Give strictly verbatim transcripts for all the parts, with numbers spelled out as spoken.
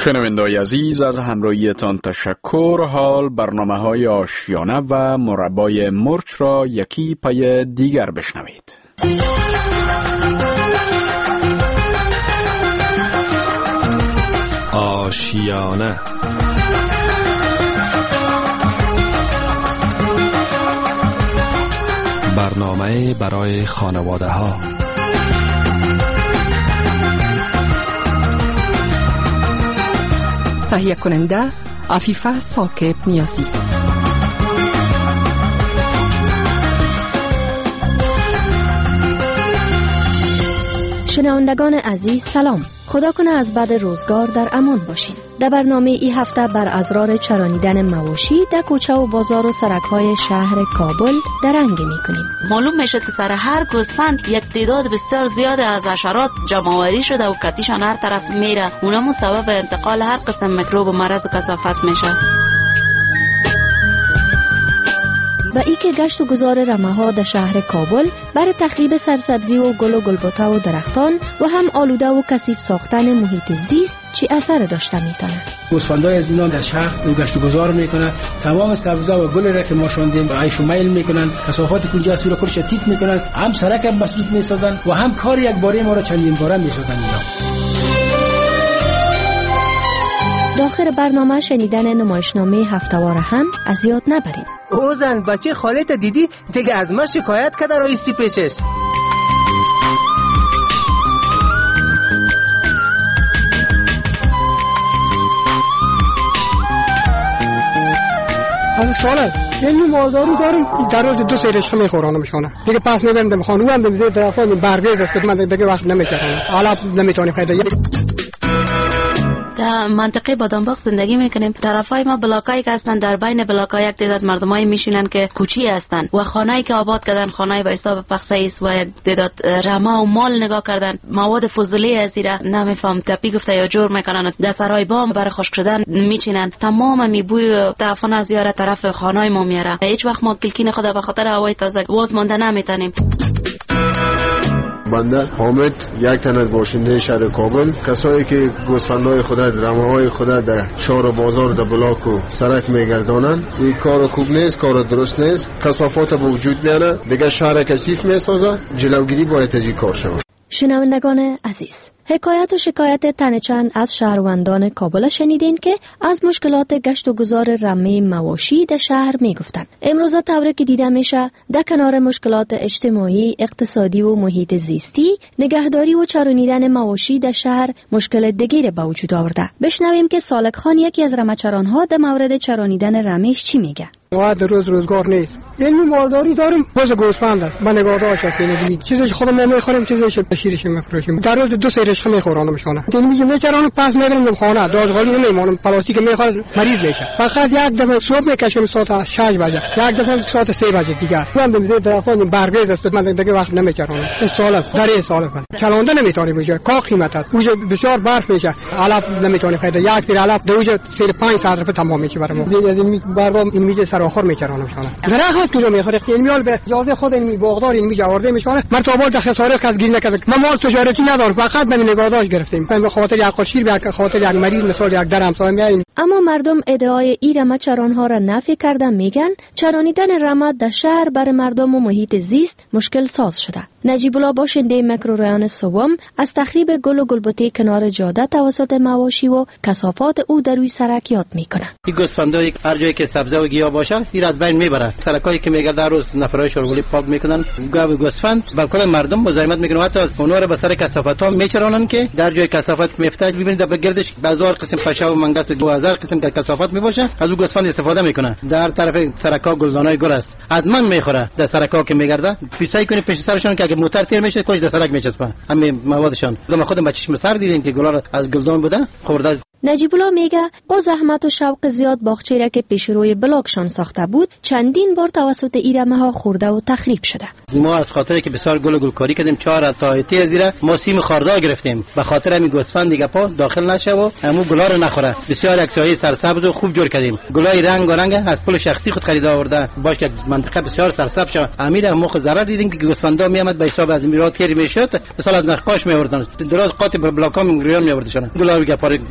شنونده‌های عزیز، از همراهیتان تشکر. حال برنامه‌های آشیانه و مربای مرچ را یکی پای دیگر بشنوید. آشیانه برنامه برای خانواده ها. تهیه کننده عفیفه ثاقب نیازی. شنوندگان عزیز سلام. خدا کنه از بعد روزگار در امان باشین. در برنامه ای هفته بر اسرار چرانیدن مواشی در کوچه و بازار و سرک‌های شهر کابل درنگ می‌کنیم. معلوم میشه که سر هر گوسفند یک تعداد بسیار زیاد از حشرات جمع‌آوری شده و کتیشان هر طرف میره. اونم سبب انتقال هر قسم میکروب و مرض و کثافت میشه. و ای که گشت و گذار رمه‌ها در شهر کابل برای تخریب سرسبزی و گل و گلبوته و درختان و هم آلوده و کثیف ساختن محیط زیست چی اثر داشته میتونه. گوسفندای از اینا در شهر گشت و گذار میکنن، تمام سبزه و گل را که ما شوندیم عیش و میل میکنن، کثافات کلجه سوره کلش تیت میکنن، هم سرک هم مسدود میسازن و هم کار یک باره ما را چندین باره میسازن. اینا داخل برنامه شنیدن نمایشنامه هفته‌وار هم از یاد نبرید. او زن بچه خالت دیدی دیگه از ما شکایت کرده رایستی پیشش. از ساله یعنی مالداری داریم در روز دو سه رشته میخورانم میشونه دیگه پس میبرم دم خانوم هم دم طرفا برگز است من دیگه وقت نمیکردم حالا نمیتونی خیلی. در منطقه بادامباغ زندگی میکنیم. طرفای ما بلاکایی که هستن، در بین بلاک‌ها یک تعداد مردمایی میشینن که کوچی هستن و خانه‌ای که آباد کردن خانه‌ای به حساب پخسه است و یک تعداد رمه و مال نگاه کردن. مواد فضولی ازیره نمیفهم تپی گفته یا جور میکنن، در سرای بام برای خشک شدن میچینن. تمام می بوی تعفن از یاره طرف خانه‌ای ما میاره. هیچ وقت ما کلکین خدا به خاطر هوای تازه واز مانده نمیتونیم. بنده حامد، یک تن از باشنده شهر کابل، کسایی که گوسفندهای خود رمه‌های خود در شهر و بازار در بلاک و سرک میگردانند، این کار خوب نیست، کار درست نیست. کثافات به وجود میاره، دیگه شهر کثیف میسازه. جلوگیری باید از این کار شود. شنوندگان عزیز، حکایت و شکایت تن چند از شهروندان کابل شنیدین که از مشکلات گشت و گذار رمه مواشی در شهر می گفتن. امروز طوری که دیده میشه در کنار مشکلات اجتماعی، اقتصادی و محیط زیستی، نگهداری و چرانیدن مواشی در شهر مشکل دیگری به وجود آورده. بشنویم که سالک خان یکی از رمه‌چران‌ها در مورد چرانیدن رمهش چی میگه. وقت روز روزگار نیست. یعنی مالداری داریم، باز گوسفند است. من نگاهدارش هستم. چیزی خودمون میخوریم، چیزی بشیرش میفروشیم. در روز دو سه رشته میخورانم میشونه. یعنی میگم میچرانم پس میبرم خانه، داشغالی نمیمونم، پلاستیک میخوره مریض میشه. فقط یک دفعه صبح میکشم ساعت شش بجه، یک دفعه ساعت سه بجه دیگه. من میذارم طرفا برگز است، من دیگه وقت نمیچرانم. استال در این سال چلونده نمیتونی بشه. کا قیمت است. اوج بسیار برف میشه. علف نمیتونی خرید. یک سری علف دوج سه پنج ساعت رفت تمام میشه برام. دیگه برام این میگه سر آخر میچرانم شونه. درخت کجا میخوره؟ میال به اجازه خود این باغدار این میگه آورده میشونه. من تو بال خسارت کس گیر نکرد. من مال تجارتی ندارم، فقط من نگاهداشت گرفتیم. من به خاطر یک قشیر به خاطر یک مریض مثال یک درم سال میایم. اما مردم ادعای ای رمه‌چران‌ها را نفی کردن. میگن چرانیدن رمه در شهر برای مردم و محیط زیست مشکل ساز شده. نجیب الله باشنده میکروریان سوم از تخریب گل و گلبوته کنار جاده توسط مواشی و کثافات او در روی سرک یاد میکنه. این گوسفندای هر جایی که سبزه و گیاه باشه این از بین میبره. سرکایی که میگه در روز نفرای شورگلی پاک میکنن، گاو گوسفند بالکل مردم مزاحمت میکنن، حتی اونها رو به سر کثافت‌ها میچرانن که در جای کثافت میفته ببینید در گردش بازار قسم پشا و منگس و هزار قسم که کثافت میباشه از اون گوسفند استفاده میکنه. در طرف سرکا گلدانای گل است، حتما میخوره در سرکا که میگرده. پیسای کنی پیش سرشون که اگه موتور تیر میشه کوچ در سرک میچسبه همین موادشان. ما خودم با چشم سر دیدیم که گلا از گلدان بوده خورده. نجیب الله میگه با زحمت و شوق زیاد باغچه‌ای را که پیش روی بلاکشان ساخته بود چندین بار توسط ایرمه ها خورده و تخریب شده. ما از خاطر که بسیار گل و گلکاری کردیم چهار تا ایتی ازیره ما سیم خاردا گرفتیم به خاطر همین گوسفند دیگه پا داخل نشه و همو گلا رو نخوره. بسیار اکسایی سرسبز و خوب جور کردیم. گلای رنگ و رنگ از پول شخصی خود خرید آورده باش که منطقه بسیار سرسبز شه. امیر ما خود ضرر دیدیم که گوسفندا میامد به حساب از میرات تیر میشد مثلا از نقاش میوردن دراز قاطی بر بلاکام گریان میوردشون. گلا رو گپار گوسفندا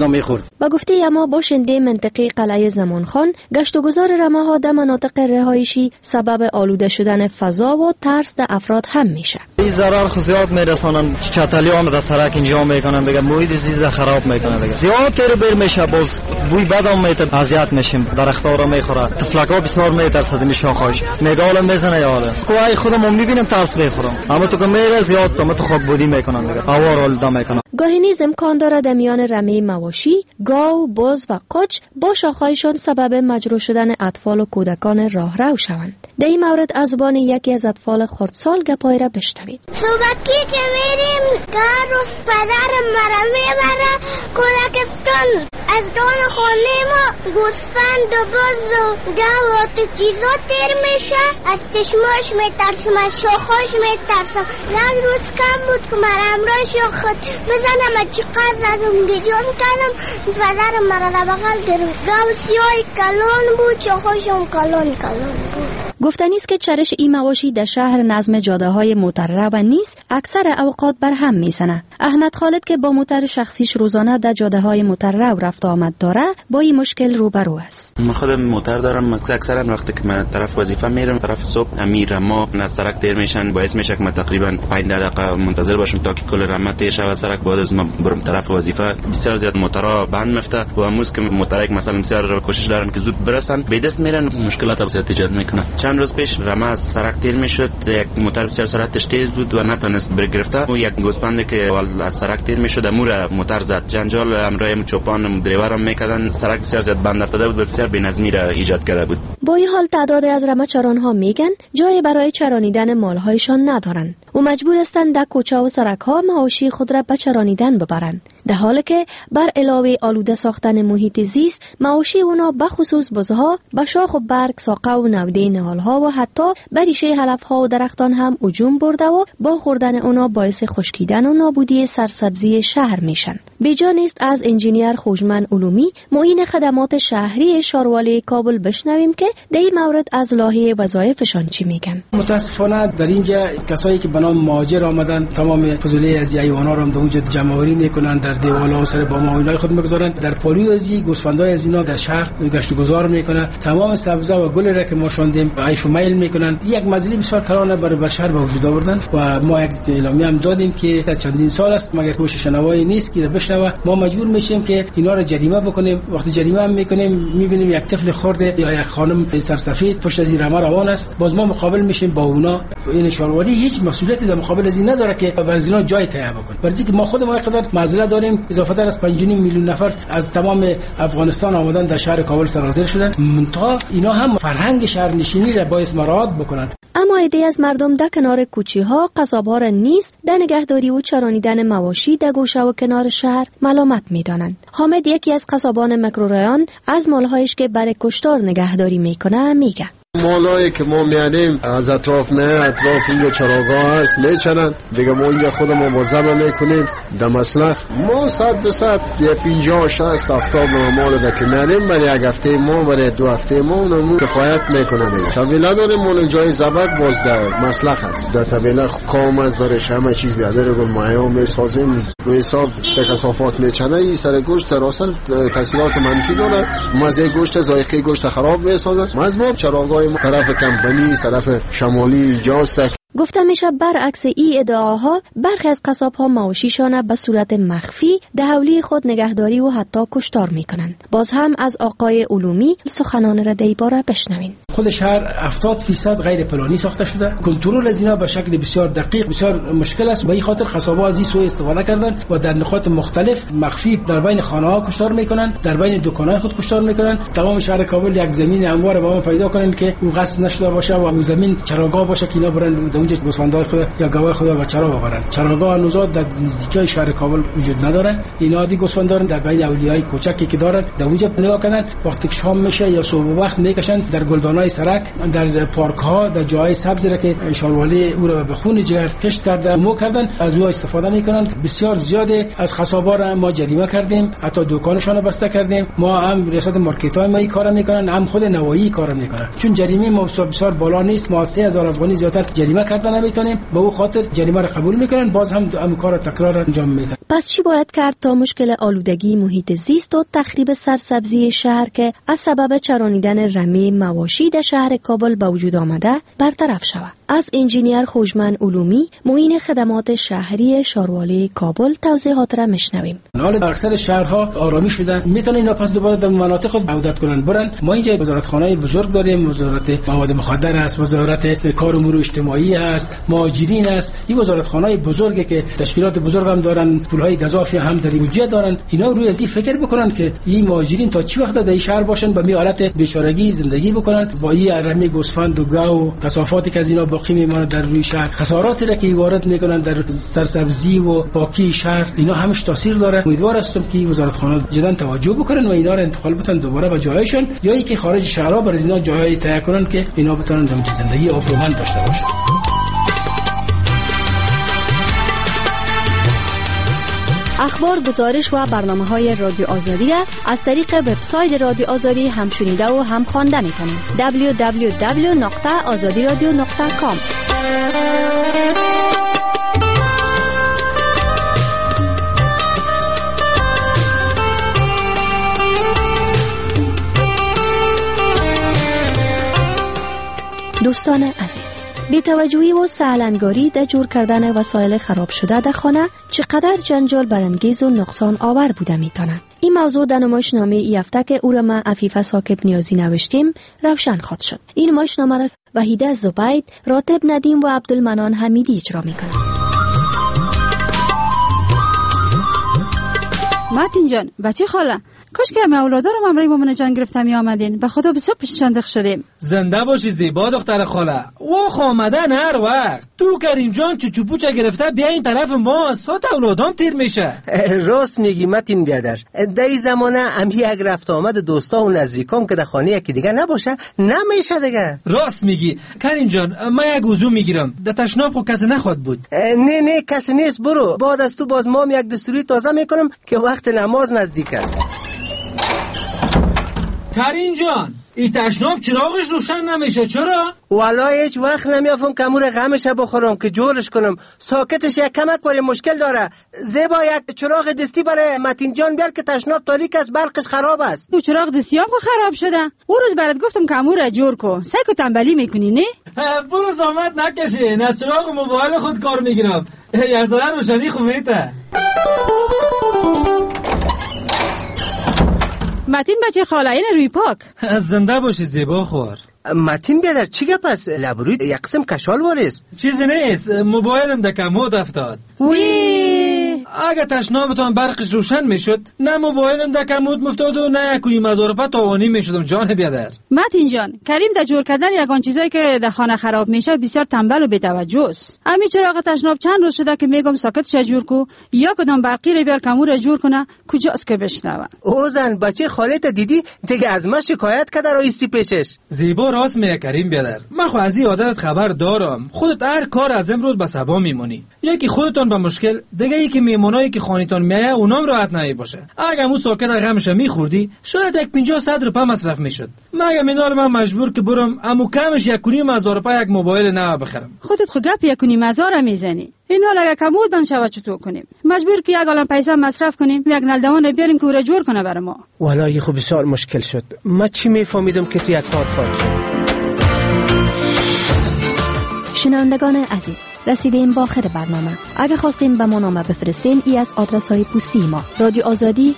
ما میخورد. با گفته اما باشنده منطقه قلعه زمانخان، گشت و گذار رمه‌ها در مناطق رهایشی سبب آلوده شدن فضا و ترس در افراد هم میشه. این ضرر خود زیاد میرسانن، چتالیان در سرک اینجا میکنن دیگه، محیط زیست خراب میکنن دیگه. زیاد تر بر میشه، باز بوی بد هم میاد، اذیت میشیم، درخت‌ها رو میخوره، طفلک‌ها بسیار میترسه از این شاخه‌اش، میگال میزنه یاله. کوی خودم میبینم ترس میخورم، اما تو که میره زیاد تو تو خوب بودی میکنن دیگه، هوا رو آلوده میکنن. گاهی نیز امکان دارد در میان رمه مواشی، گاو، بز و قاچ با شاخه‌هایشان سبب مجروح شدن اطفال و کودکان راهرو شوند. در این مورد از زبان یکی از اطفال خردسال گپای را بشنوید. صبحی که میریم روز پدرم مرا میبره کودکستان، از دان خانه ما گوسفند و بز و گاو و تو چیزا تیر میشه، از چشماش میترسم، از شاخاش میترسم. یک روز کم بود که مرا امرای شاخت بزنم، از چقدر زدم گریان کردم، پدرم مرا در بغل گرفت. گاو سیاه کلان بود، شاخاش هم کلان کلان بود. گفتنی است که چرش این مواشی در شهر نظم جاده های موتر و نیست اکثر اوقات بر هم میزنه. احمد خالد که با موتر شخصیش روزانه در جاده های موتر رفت آمد داره با این مشکل روبرو است. من خودم موتر دارم، اکثرا وقتی که من طرف وظیفه میرم طرف صبح امیر ما از سرک دیر میشن، باعث میشه که من تقریبا پنج دقیقه منتظر باشم تا که کل رمه تیر شه سرک، بعد از من برم طرف وظیفه. بسیار زیاد موترها بند میفته و امروز که موترک مثلا بسیار کوشش دارن که زود برسن به دست میرن، مشکلات بسیار ایجاد میکنه. چند روز پیش رمه از سرک تیر میشد، یک موتر بسیار سرعتش تیز بود و نتونست برگرفته و یک گوسفند که از سرک تیر میشد امور موتر زد. جنجال امرای چوپان دریورم میکردن، سرک بسیار زیاد بند افتاده بود و بسیار بی‌نظمی را ایجاد کرده بود. با این حال تعداد از رمه چرانها میگن جای برای چرانیدن مالهایشان ندارن و مجبور هستند در کوچه و سرک‌ها مواشی خود را به چرانیدن ببرند، در حالی که بر علاوه آلوده ساختن محیط زیست، مواشی اونا به خصوص بزها به شاخ و برگ، ساقه و نوده نهالها و حتی به ریشه علفها و درختان هم هجوم برده و با خوردن اونا باعث خشکیدن و نابودی سرسبزی شهر میشن. بیجا نیست از انجینیر خوشمن علومی معین خدمات شهری شاروالی کابل بشنویم که در این مورد از لایحه وظایفشان چی میگن. متاسفانه در اینجا کسایی که به نام مهاجر آمدن تمام فضولی از حیوانات رو در اونجا جمع‌آوری میکنن، در دیوالا و سر بام اینای خود میگذارن، در پالیوزی گوسفندای از اینا در شهر گشت و گذار میکنن، تمام سبزه و گل را که ما شوندیم عیش و میل میکنن. یک مسئله بسیار کلانه برای شهر به وجود آوردن و ما یک اعلامیه هم دادیم که چندین سال است مگر گوش شنوایی نیست که بشنوه، ما مجبور میشیم که اینا رو جریمه بکنیم. وقتی جریمه هم میکنیم میبینیم یک طفل خرده یا یک خانم سرسفید پشت از این رمه روان است، باز ما مقابل میشیم با اونا. این شاروالی هیچ مسئولیتی در مقابل از این نداره که برای اینا جای تهیه بکنه، برای اینکه ما خود ما قدر معذرت داریم. اضافه تر از پنج و نیم میلیون نفر از تمام افغانستان آمدن در شهر کابل سرازیر شدن، منتها اینا هم فرهنگ شهرنشینی را باعث مراعات بکنن. اما عده از مردم در کنار کوچه‌ها قصاب‌ها را نیست در نگهداری و چرانیدن مواشی در گوشه و کنار شهر ملامت می‌دانند. حامد یکی از قصابان مکرورایان از مالهایش که برای کشتار نگهداری میکنه میگه مالایی که ما میانیم از اطراف نه اطراف اینجا چراگاه هست میچنن دیگه، ما اینجا خودمون مواظب میکنیم در مسلخ. ما صد دو صد یه پینجاه شصت هفتاد مال ده که میانیم برای یک هفته ما برای دو هفته ما اونمون کفایت میکنه دیگه. طویله داریم مال جای زبک باز در مسلخ هست، در طویله کام از درش همه چیز بیادر گل مایه هم میسازیم و حساب تکسافات میچنه. این سر گوشت راسل تاثیرات منفی داره، مزه گوشت ذائقه گوشت خراب میسازه. مزموب چراگاه طرف کمپانی طرف شمالی جاست. گفته میشه برعکس این ادعاها برخی از قصاب‌ها مواشیشان به صورت مخفی در حولی خود نگهداری و حتی کشتار میکنند. باز هم از آقای علومی سخنان را در باره بشنوین. خود شهر هفتاد درصد غیر پلانی ساخته شده، کنترل از اینا به شکل بسیار دقیق بسیار مشکل است. به این خاطر قصاب‌ها از این سوء استفاده کردن و در نقاط مختلف مخفی در بین خانه‌ها کشتار میکنن، در بین دکان‌های خود کشتار میکنن. تمام شهر کابل یک زمین هموار با ما پیدا کنن که او غصب نشده باشه و او زمین چراگاه باشه که اینا برن اونجا گوسفندای خود یا گوای خود و چرا ببرن. چراگاه نوزاد در نزدیکی شهر کابل وجود نداره. اینا دی گوسفندان در بین اولیای کوچکی که دارن در اونجا نگاه کنن، وقتی که شام میشه یا صبح وقت میکشن در گلدانای سرک، در پارک ها، در جای سبز را که شاروالی او را به خون جگر کشت کرده مو کردن از او استفاده میکنن. بسیار زیاده از قصابا را ما جریمه کردیم، حتی دکانشون بسته کردیم. ما هم ریاست مارکت های ما این کارا میکنن، هم خود نوایی کارا میکنن. چون جریمه ما بسیار بالا نیست، ما سه هزار افغانی زیاتر جریمه کرده نمیتونیم، به او خاطر جریمه را قبول میکنن، باز هم همون کار را تکرار انجام میدن. پس چی باید کرد تا مشکل آلودگی محیط زیست و تخریب سرسبزی شهر که از سبب چرانیدن رمه مواشی در شهر کابل به وجود آمده برطرف شود؟ از انجینیر خوشمن علومی، معین خدمات شهری شاروالی کابل توضیحات را میشنویم. حالا اکثر شهرها آرامی شدن، میتونن اینا پس دوباره در مناطق خود عودت کنن برن. ما اینجا وزارتخانه بزرگ داریم، وزارت مواد مخدر است، وزارت کار امور اجتماعی است، مهاجرین است. این وزارتخانه‌های بزرگه که تشکیلات بزرگ هم دارن، پولهای گزافی هم در بودجه دارن. اینا روی از این فکر بکنن که این مهاجرین تا چی وقت در این شهر باشن، با می حالت بیچارگی زندگی بکنن، با این رمه گوسفند و گاو کثافاتی که از اینا باقی میمونه در روی شهر، خساراتی را که وارد میکنن در سرسبزی و پاکی شهر، اینا همش تاثیر داره. امیدوار هستم که وزارتخانه جدا توجه بکنن و اینا را انتقال بدن دوباره به جایشون، یا اینکه خارج شهرها برای اینا جایی تهیه کنن که اینا بتونن زندگی آبرومند داشته باشن. اخبار، گزارش و برنامه‌های رادیو آزادی را از طریق وبسایت رادیو آزادی هم شنیده و هم خوانده می‌تونید. دبلیو دبلیو دبلیو دات آزادی رادیو دات کام. دوستان عزیز، بی‌توجهی و سهل‌انگاری در جور کردن وسایل خراب شده در خانه چقدر جنجال برانگیز و نقصان آور بوده میتونه. این موضوع در نمایشنامه ای هفته که او را ما عفیفه ساکب نیازی نوشتیم روشن خواهد شد. این نمایشنامه را وحیده زبید، راتب ندیم و عبدالمنان حمیدی اجرا میکنند. متین جان، بچه خاله، کاش که همه اولادا رو ممرای مومن جان گرفته می آمدین. به خدا بسیار پیششاندق شدیم. زنده باشی زیبا دختر خاله. و خامدن هر وقت تو کریم جان چوچو پوچه گرفته بیا این طرف ما، سات اولادام تیر میشه. راست میگی متین بیادر. در این زمانه هم یک رفت آمد دوستا و نزدیکام که در خانه یکی دیگه نباشه نمیشه دیگه. راست میگی کریم جان. ما یک وضو میگیرم. در تشناب خو کسی نخواد بود. نه نه کسی نیست، برو. بعد از تو باز مام یک دستوری تازه میکنم که وقت نماز نزدیک است. کریم جان، این تشناب چراغش روشن نمیشه، چرا؟ والا هیچ وقت نمیافم که امور غمش بخورم که جورش کنم. ساکتش یک کمک برای مشکل داره. زیبا یک چراغ دستی برای متین جان بیار که تشناب تاریک است، برقش خراب است. تو چراغ دستی هم خراب شده. اون روز برات گفتم که امور جور کو. سعی تنبلی میکنی نه؟ برو زحمت نکشین، از چراغ موبایل خود کار میگیرم. یک ذره روشنی خوب میته. متین بچه خاله این روی پاک. زنده باشی زیبا خور. متین بیادر چی گپ است؟ لبروی یک قسم کشال وارست. چیزی نیست، موبایلم در کمود افتاد. وی اگه تشنابتان برقش روشن میشد نه موبایلم در کمود مفتاد و نه یکونی مزارفت تاوانی میشدم. جان بیادر. متین جان، کریم در جور کردن یگان چیزایی که در خانه خراب میشه بسیار تنبل و بی‌توجه است. همین چراغ تشناب چند روز شده که میگم ساکتش جور کو، یا کدام برقی رو بیار کمور جور کنه، کجاست که بشنوه. او زن بچه خالت دیدی دیگه از ما شکایت کرده رایستی پیشش. زیبا راست میگه کریم بیادر. من خو از این عادت خبر دارم. خودت هر کار از امروز به سبا میمونی. یکی خودتون به مشکل، دیگه یکی میمونایی که خانیتون میایه اونام راحت نمی باشه. اگه مو ساکت غمش میخوردی شاید یک پنجاه صد روپیه مصرف میشد. مگه مینال من مجبور که برم امو کمش یک کنیم هزار روپیه یک موبایل نو بخرم. خودت خو گپ یک کنیم هزار میزنی. اینا لگه کمود بند شود چطور کنیم؟ مجبور که یک عالم پیسه مصرف کنیم، یک نلدوان بیاریم که او را جور کنه برای ما. والله خو بسیار مشکل شد. ما چی میفهمیدم که تو یک کار خواهد شد. شنوندگان عزیز، رسیدیم با آخر برنامه. اگه خواستین به ما نامه بفرستین ای از آدرس های پستی ما: رادیو آزادی